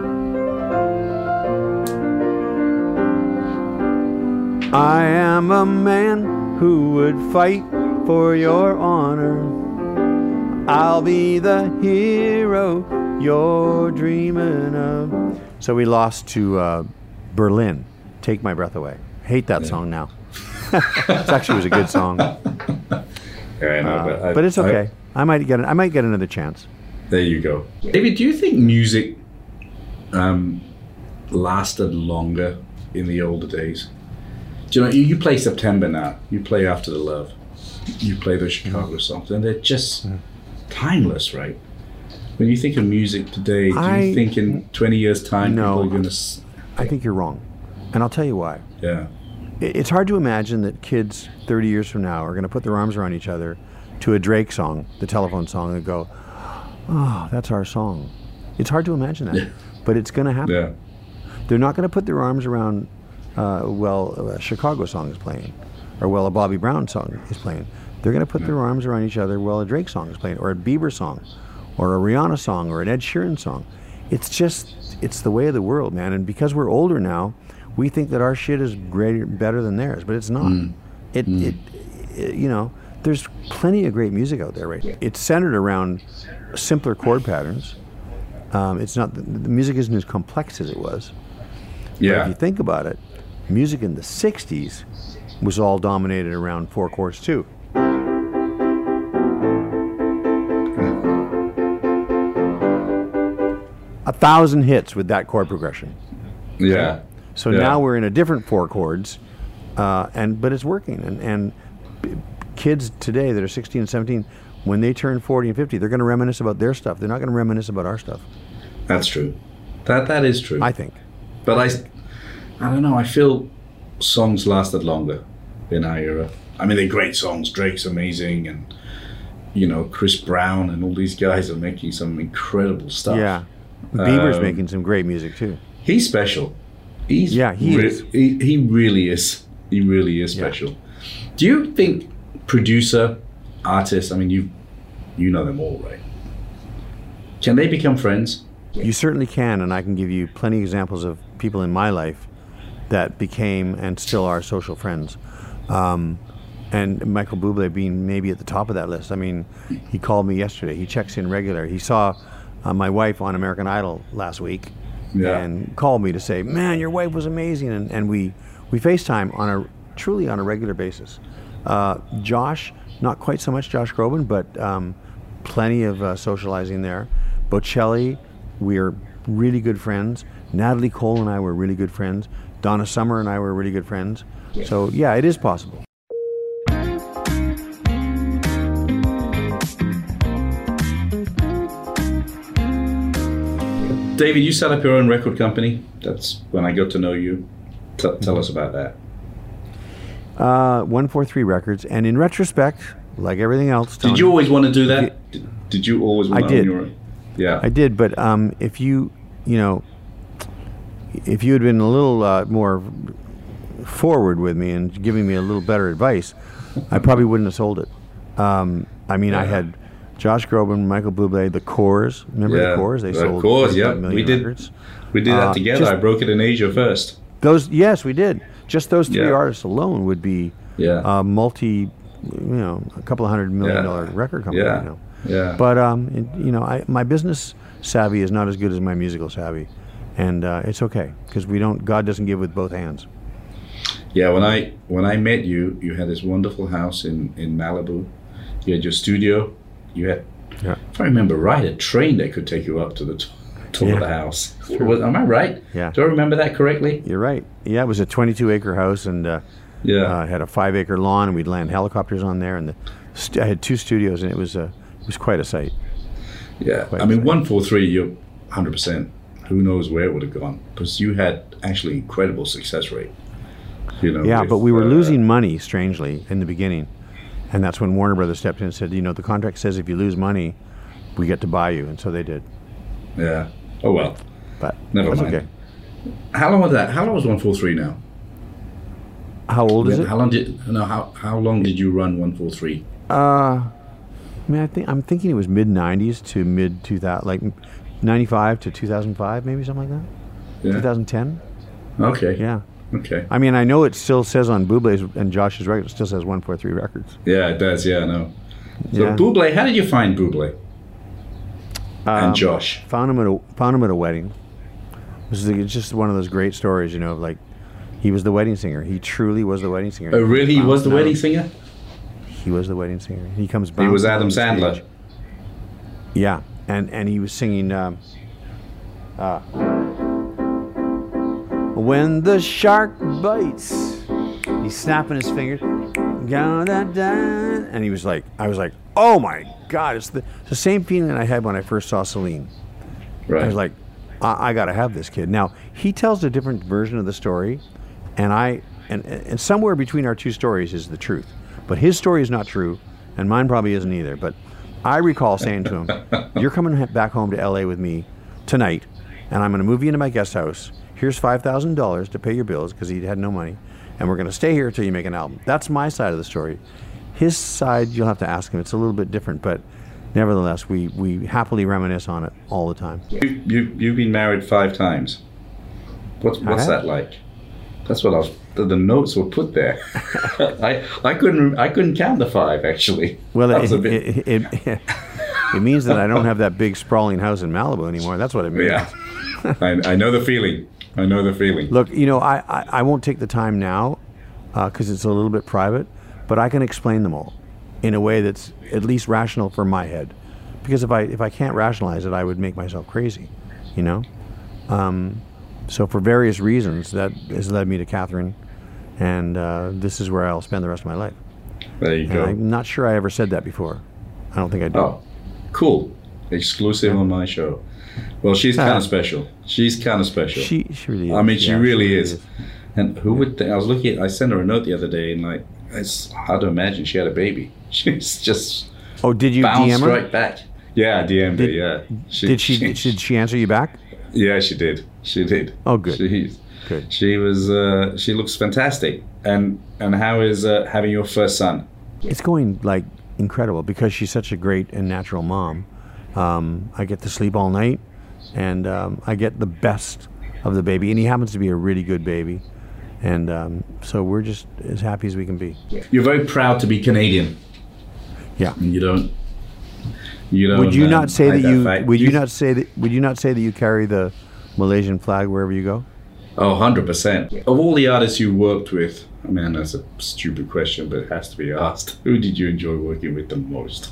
I am a man who would fight for your honor. I'll be the hero you're dreaming of. So we lost to uh, Berlin, Take My Breath Away. Hate that yeah. song now. It actually was a good song. Yeah, I know, uh, but, I, but it's okay. I, I might get I might get another chance. There you go. David, do you think music um, lasted longer in the older days? Do you know, you, you play September now. You play After the Love. You play the Chicago mm. songs, and they're just mm. timeless, right? When you think of music today, do I, you think in twenty years' time no, people are going to... I think you're wrong. And I'll tell you why. Yeah. It's hard to imagine that kids thirty years from now are going to put their arms around each other to a Drake song, the telephone song, and go, oh, that's our song. It's hard to imagine that, yeah. but it's going to happen. Yeah. They're not going to put their arms around, uh, well, a Chicago song is playing, or well, a Bobby Brown song is playing. They're going to put yeah. their arms around each other while a Drake song is playing, or a Bieber song, or a Rihanna song, or an Ed Sheeran song. It's just, it's the way of the world, man. And because we're older now, we think that our shit is greater, better than theirs, but it's not. Mm. It, mm. It, it, you know, there's plenty of great music out there, right? It's centered around simpler chord patterns. Um, it's not, the, the music isn't as complex as it was. Yeah. But if you think about it, music in the sixties was all dominated around four chords too. A thousand hits with that chord progression. Yeah. So yeah. now we're in a different four chords, uh, and but it's working. And, and kids today that are sixteen and seventeen, when they turn forty and fifty, they're going to reminisce about their stuff. They're not going to reminisce about our stuff. That's true. That that is true. I think. But I, I don't know. I feel songs lasted longer in our era. I mean, they're great songs. Drake's amazing, and you know, Chris Brown and all these guys are making some incredible stuff. Yeah. Bieber's um, making some great music too. He's special. He's yeah, he re- is. He, he really is. He really is special. Yeah. Do you think producer, artists, I mean, you you know them all, right? Can they become friends? You certainly can, and I can give you plenty of examples of people in my life that became and still are social friends. Um, and Michael Bublé being maybe at the top of that list. I mean, he called me yesterday. He checks in regular. He saw uh, my wife on American Idol last week. Yeah. And called me to say, man, your wife was amazing. And, and we, we FaceTime on a truly on a regular basis. Uh, Josh, not quite so much Josh Groban, but um, plenty of uh, socializing there. Bocelli, we're really good friends. Natalie Cole and I were really good friends. Donna Summer and I were really good friends. Yeah. So yeah, it is possible. David, you set up your own record company. That's when I got to know you. T- tell us about that. Uh, one four three Records. And in retrospect, like everything else... Tony, did you always want to do that? Did, did you always want I to did. own your own? Yeah. I did, but um, if you, you know, if you had been a little uh, more forward with me and giving me a little better advice, I probably wouldn't have sold it. Um, I mean, yeah. I had... Josh Groban, Michael Bublé, the Corrs. Remember yeah, the Corrs? They the sold Corrs, yeah. million we did, records. We did that uh, together. just, I broke it in Asia first. Those, yes, we did. Just those three yeah. artists alone would be yeah. uh, multi, you know, a couple of hundred million yeah. dollar record company. Yeah. You know. Yeah. But um, it, you know, I, my business savvy is not as good as my musical savvy, and uh, it's okay because we don't. God doesn't give with both hands. Yeah. When I when I met you, you had this wonderful house in in Malibu. You had your studio. You had. Yeah. If I remember right, a train that could take you up to the t- top yeah. of the house. Was, am I right? Yeah. Do I remember that correctly? You're right. Yeah, it was a twenty-two acre house, and uh, yeah, uh, had a five acre lawn, and we'd land helicopters on there, and the st- I had two studios, and it was uh, it was quite a sight. Yeah, quite I mean, one four three, you're one hundred percent. Who knows where it would have gone? Because you had actually incredible success rate. You know. Yeah, with, but we were uh, losing money strangely in the beginning. And that's when Warner Brothers stepped in and said, you know, the contract says if you lose money, we get to buy you. And so they did. Yeah. Oh, well. But never that's mind. Okay. How long was that? How long was one four three now? How old is it? How long did no? How how long did you run one four three? Uh, I mean, I think I'm thinking it was mid nineties to mid two thousand, like ninety-five to two thousand five, maybe something like that. Yeah. twenty ten. Okay. Yeah. Okay. I mean, I know it still says on Bublé's and Josh's record, it still says one four three Records. Yeah, it does. Yeah, I know. So yeah. Bublé, how did you find Bublé? Um, and Josh? Found him at a found him at a wedding. This is it's just one of those great stories, you know, of like he was the wedding singer. He truly was the wedding singer. Oh, really? He was the wedding singer? He was the wedding singer. He comes back. He was Adam Sandler. Yeah, and and he was singing. Um, uh, when the shark bites, he's snapping his fingers, and he was like, I was like, oh my God, it's the, it's the same feeling I had when I first saw Celine. Right. I was like, I, I got to have this kid. Now he tells a different version of the story, and I and and somewhere between our two stories is the truth. But his story is not true, and mine probably isn't either. But I recall saying to him, "You're coming back home to L A with me tonight, and I'm going to move you into my guest house. Here's five thousand dollars to pay your bills," because he had no money, "and we're going to stay here until you make an album." That's my side of the story. His side, you'll have to ask him. It's a little bit different, but nevertheless, we, we happily reminisce on it all the time. You, you, you've been married five times. What's, what's that like? That's what I was... The, the notes were put there. I I couldn't I couldn't count the five, actually. Well, that it, was a bit... it, it, it, it means that I don't have that big sprawling house in Malibu anymore. That's what it means. Yeah, I, I know the feeling. I know the feeling. Look, you know, I, I, I won't take the time now because uh, it's a little bit private, but I can explain them all in a way that's at least rational for my head. Because if I if I can't rationalize it, I would make myself crazy, you know? Um, so for various reasons, that has led me to Catherine, and uh, this is where I'll spend the rest of my life. There you and go. I'm not sure I ever said that before. I don't think I did. Oh, cool. Exclusive on my show. Well, she's kind of special. She's kind of special. She, she really is. I mean, she yeah, really she is. is. And who would think? I was looking at, I sent her a note the other day, and like, it's hard to imagine she had a baby. She's just oh, did you bounced D M her? right back. Yeah, I D M'd did, her, yeah. She, did she, she, did she answer you back? Yeah, she did. She did. Oh, good. She, good. She was, uh, she looks fantastic. And and how is uh, having your first son? It's going, like, incredible because she's such a great and natural mom. Um, I get to sleep all night, and um, I get the best of the baby. And he happens to be a really good baby. And um, so we're just as happy as we can be. You're very proud to be Canadian. Yeah. You don't. You don't. Would you um, not say that you? that Would you, you not say that? Would you not say that you carry the Malaysian flag wherever you go? Oh, one hundred percent. Of all the artists you worked with, I mean, that's a stupid question, but it has to be asked. Who did you enjoy working with the most?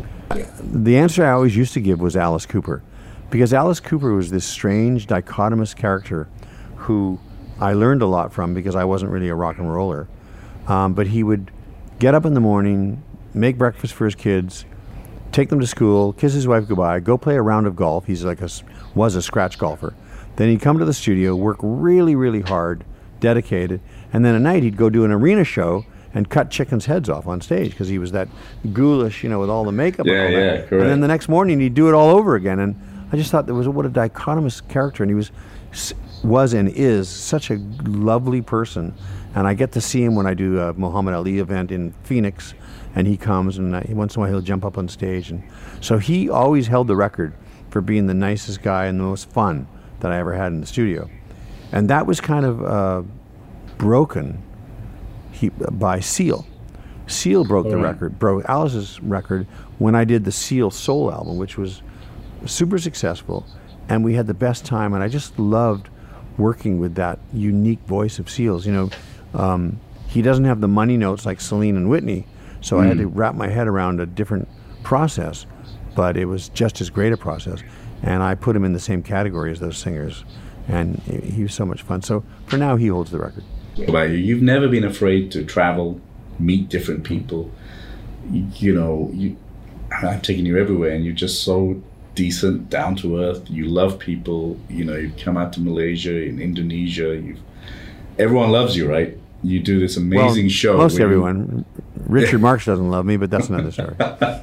The answer I always used to give was Alice Cooper, because Alice Cooper was this strange, dichotomous character who I learned a lot from because I wasn't really a rock and roller. Um, but he would get up in the morning, make breakfast for his kids, take them to school, kiss his wife goodbye, go play a round of golf. He's like a, was a scratch golfer. Then he'd come to the studio, work really, really hard, dedicated, and then at night he'd go do an arena show and cut chickens' heads off on stage because he was that ghoulish, you know, with all the makeup Yeah, and all yeah, that. correct. And then the next morning he'd do it all over again. And I just thought there was a, what a dichotomous character, and he was was and is such a lovely person. And I get to see him when I do a Muhammad Ali event in Phoenix, and he comes, and I, once in a while he'll jump up on stage. And so he always held the record for being the nicest guy and the most fun that I ever had in the studio. And that was kind of uh, broken he, by Seal. Seal broke the record, broke Alice's record when I did the Seal Soul album, which was super successful, and we had the best time, and I just loved working with that unique voice of Seal's. You know, um, he doesn't have the money notes like Celine and Whitney, so mm. I had to wrap my head around a different process, but it was just as great a process, and I put him in the same category as those singers, and he was so much fun. So for now, he holds the record. What about you? You've never been afraid to travel, meet different people. You, you know, you, I've taken you everywhere, and you're just so decent, down to earth. You love people. You know, you've come out to Malaysia, in Indonesia. You've everyone loves you, right? You do this amazing well, show. Most everyone. You, Richard Marx doesn't love me, but that's another story.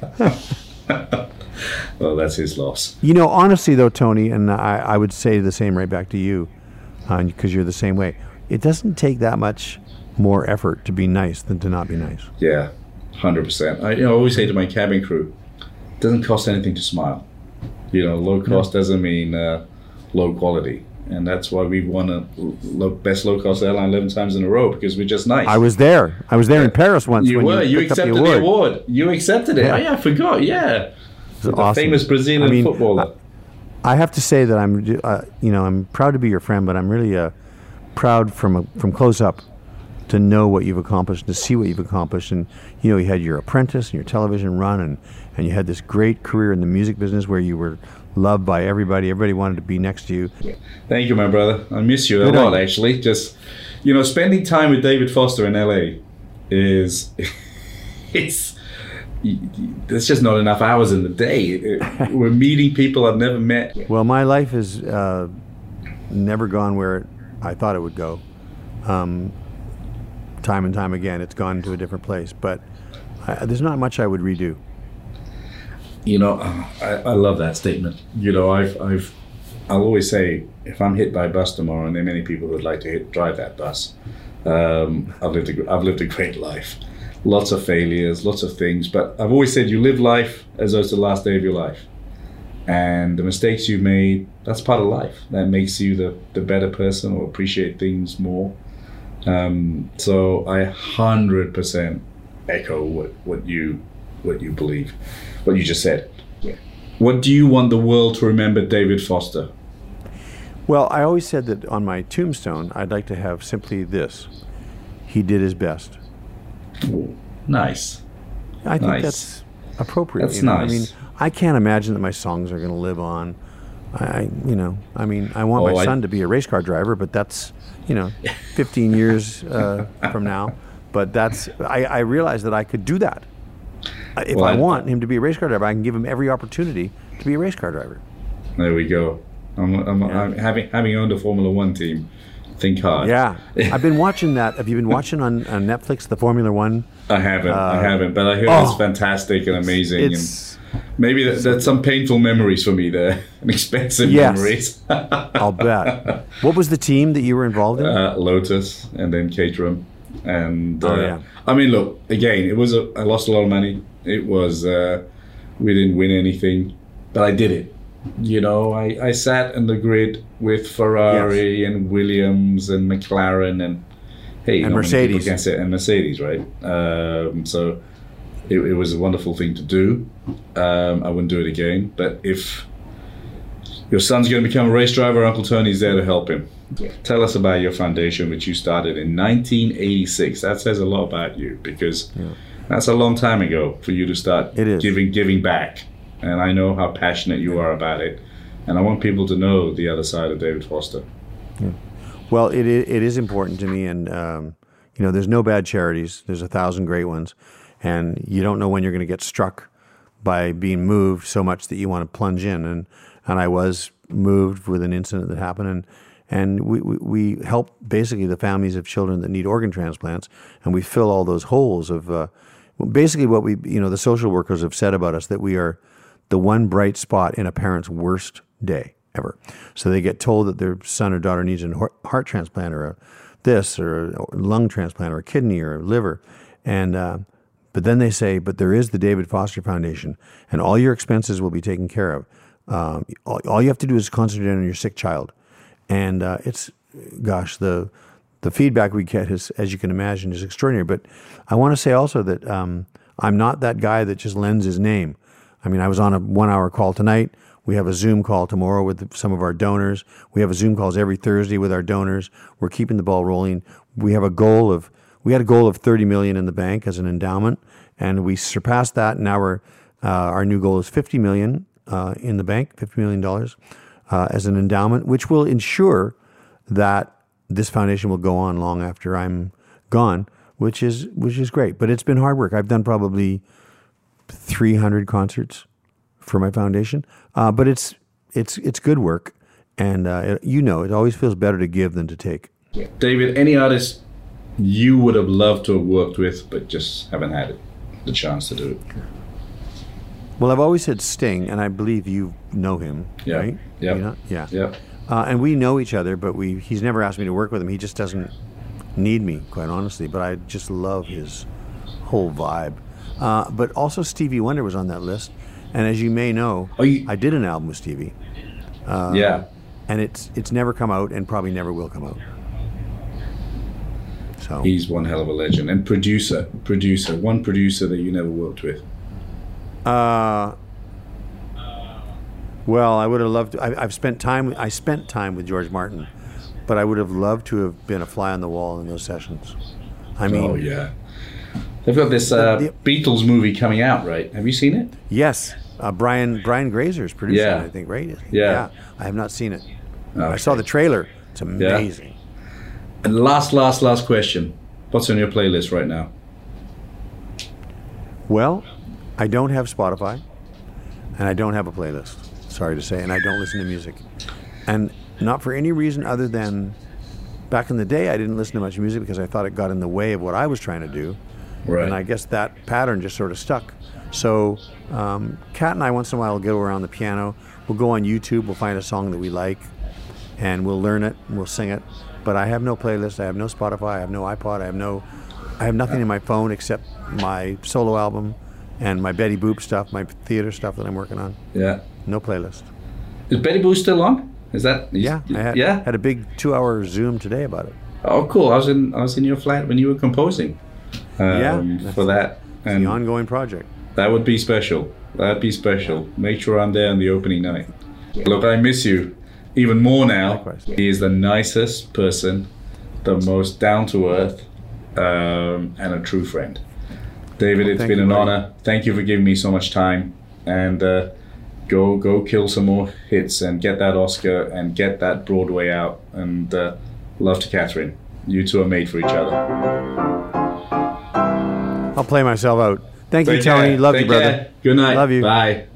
Well, that's his loss. You know, honestly, though, Tony, and I, I would say the same right back to you, because uh, you're the same way. It doesn't take that much more effort to be nice than to not be nice. Yeah, one hundred percent. I you know, always say to my cabin crew, it doesn't cost anything to smile. You know, low cost doesn't mean uh, low quality. And that's why we've won a low, best low-cost airline eleven times in a row, because we're just nice. I was there. I was there in Paris once. You when were. You, You accepted the award. the award. You accepted it. Yeah. Oh, yeah, I forgot. Yeah. The awesome. famous Brazilian I mean, footballer. I have to say that I'm, uh, you know, I'm proud to be your friend, but I'm really uh, proud from a, from close up to know what you've accomplished, to see what you've accomplished. And, you know, you had your Apprentice and your television run, and, and you had this great career in the music business where you were loved by everybody. Everybody wanted to be next to you. Thank you, my brother. I miss you Good a lot, night. actually. Just, you know, spending time with David Foster in L A is, it's, there's just not enough hours in the day. We're meeting people I've never met. Well, my life has uh, never gone where I thought it would go. Um, time and time again, it's gone to a different place. But I, there's not much I would redo. You know, I, I love that statement. You know, I've, I've, I'll always say, if I'm hit by a bus tomorrow, and there are many people who would like to hit, drive that bus, um, I've lived a, I've lived a great life. Lots of failures, lots of things, but I've always said you live life as though it's the last day of your life. And the mistakes you've made, that's part of life. That makes you the, the better person or appreciate things more. Um, so I one hundred percent echo what, what you what you believe, what you just said. Yeah. What do you want the world to remember David Foster? Well, I always said that on my tombstone, I'd like to have simply this: he did his best. Ooh, nice. I think nice. that's appropriate. That's you know? nice. I mean, I can't imagine that my songs are going to live on. I, you know, I mean, I want Oh, my I- son to be a race car driver, but that's, you know, fifteen years uh, from now. But that's, I, I realize that I could do that. If Well, I I- want him to be a race car driver, I can give him every opportunity to be a race car driver. There we go. I'm, I'm, Yeah. I'm having having owned a Formula One team. Think hard. Yeah, I've been watching that. Have you been watching on, on Netflix the Formula One? I haven't. I Uh, haven't, but I hear oh, it's fantastic and amazing. It's, and maybe that, that's some painful memories for me there, and expensive Yes. memories. I'll bet. What was the team that you were involved in? uh, Lotus and then Caterham, and uh, Oh, yeah. I mean, look again. It was a. I lost a lot of money. It was. Uh, we didn't win anything, but I did it. You know, I, I sat in the grid with Ferrari and Williams and McLaren and hey, And not many people Mercedes. can say- and Mercedes, right? Um, so it, it was a wonderful thing to do. Um, I wouldn't do it again. But if your son's going to become a race driver, Uncle Tony's there to help him. Tell us about your foundation, which you started in nineteen eighty-six. That says a lot about you because Yeah. that's a long time ago for you to start It is. giving giving back. And I know how passionate you are about it. And I want people to know the other side of David Foster. Well, it i- it is important to me, and um, you know, there's no bad charities. There's a thousand great ones, and you don't know when you're going to get struck by being moved so much that you want to plunge in. And and I was moved with an incident that happened, and and we we, we help basically the families of children that need organ transplants, and we fill all those holes of uh, basically what we you know the social workers have said about us, that we are the one bright spot in a parent's worst day ever. So they get told that their son or daughter needs a heart- heart transplant or a this or a lung transplant or a kidney or a liver. And, uh, but then they say, but there is the David Foster Foundation and all your expenses will be taken care of. Um, all, all you have to do is concentrate on your sick child. And uh, it's, gosh, the the feedback we get is, as you can imagine, is extraordinary. But I want to say also that um, I'm not that guy that just lends his name. I mean, I was on a one-hour call tonight. We have a Zoom call tomorrow with some of our donors. We have a Zoom calls every Thursday with our donors. We're keeping the ball rolling. We have a goal of we had a goal of thirty million in the bank as an endowment, and we surpassed that. Now we're uh, our new goal is fifty million uh, in the bank, fifty million dollars uh, as an endowment, which will ensure that this foundation will go on long after I'm gone, which is which is great. But it's been hard work. I've done probably three hundred concerts for my foundation, uh, but it's it's it's good work, and uh, it, you know, it always feels better to give than to take. David, any artist you would have loved to have worked with, but just haven't had it, the chance to do it? Well, I've always said Sting, and I believe you know him, Yeah. right? Yep. You know? Yeah. Yeah. Uh, and we know each other, but we he's never asked me to work with him. He just doesn't need me, quite honestly. But I just love his whole vibe. Uh, but also Stevie Wonder was on that list, and as you may know, Oh, you- I did an album with Stevie. Uh, yeah. And it's it's never come out, and probably never will come out. So He's one hell of a legend. And producer, producer, one producer that you never worked with. uh, Well, I would have loved to. I, I've spent time. I spent time with George Martin, but I would have loved to have been a fly on the wall in those sessions. I mean, oh yeah, they've got this uh, the, the, Beatles movie coming out, right? Have you seen it? Yes, uh, Brian Brian Grazer's producing yeah. it, I think, right? Yeah. yeah, I have not seen it. Okay. I saw the trailer. It's amazing. Yeah. And last, last, last question: what's on your playlist right now? Well, I don't have Spotify, and I don't have a playlist. Sorry to say, and I don't listen to music, and not for any reason other than back in the day I didn't listen to much music because I thought it got in the way of what I was trying to do, right. and I guess that pattern just sort of stuck. So um, Kat and I once in a while will go around the piano. We'll go on YouTube. We'll find a song that we like, and we'll learn it and we'll sing it. But I have no playlist. I have no Spotify. I have no iPod. I have no. I have nothing in my phone except my solo album and my Betty Boop stuff, my theater stuff that I'm working on. Yeah. No playlist. Is Betty Boop still on? Is that? Yeah. I had, yeah. Had a big two-hour Zoom today about it. Oh, cool! I was in I was in your flat when you were composing. Um, yeah. For that. And the ongoing project. That would be special. That'd be special. Make sure I'm there on the opening night. Look, I miss you even more now. Likewise. He is the nicest person, the most down to earth, um, and a true friend. David, it's Thank been you, an buddy. honor. Thank you for giving me so much time. And uh, go go kill some more hits and get that Oscar and get that Broadway out. And uh, love to Catherine. You two are made for each other. I'll play myself out. Thank Take you, Tony. care. Love Take you, brother. care. Good night. Love you. Bye.